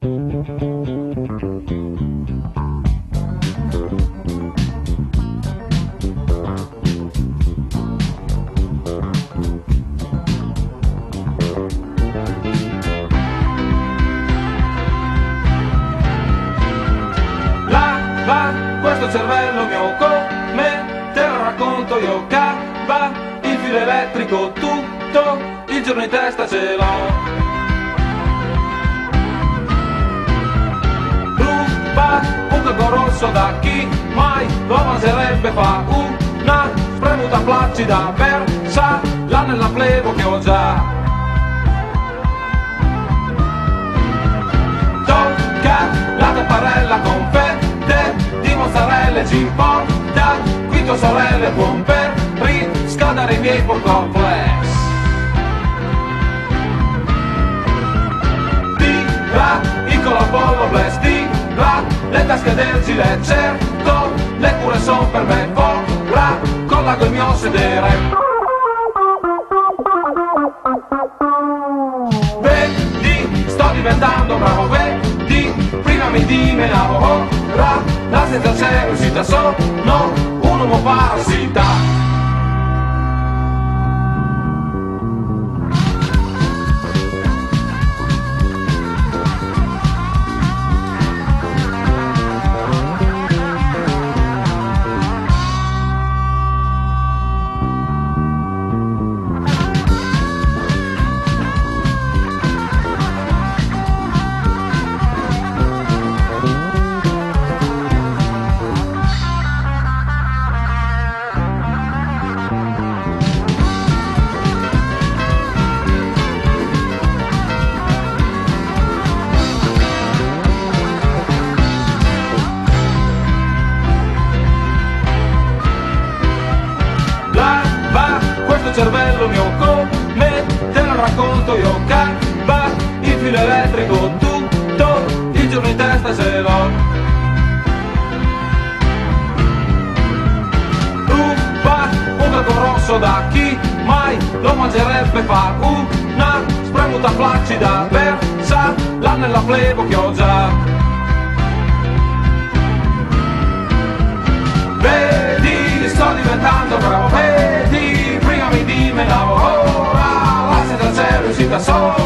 Questo cervello mio, come te lo racconto io, cava il filo elettrico tutto il giorno in testa ce l'ho. Ruba un caco rosso da chi mai lo mangerebbe, fa una spremuta flaccida, versa là nella plevo che ho già. Tocca la tapparella con fette di mozzarelle, ci porta qui tua sorelle, buon per riscaldare i miei porcoflex. Tira il colapollo blast, tira le tasche del gilet, certo le cure son per me, ora collago il mio sedere. Vedi, sto diventando bravo, vedi, prima mi dimenavo, ora la senza c'è riuscita, sono un uomo parassita. Cervello mio, come te lo racconto io, cava il filo elettrico tutto il giorno in testa ce l'ho. Ruba un caco rosso da chi mai lo mangerebbe, fa una spremuta flaccida, versa là nella plevo che ho già. Vedi, sto diventando bravo, vedi, prima mi dimenavo, ora la senza c'è riuscita, solo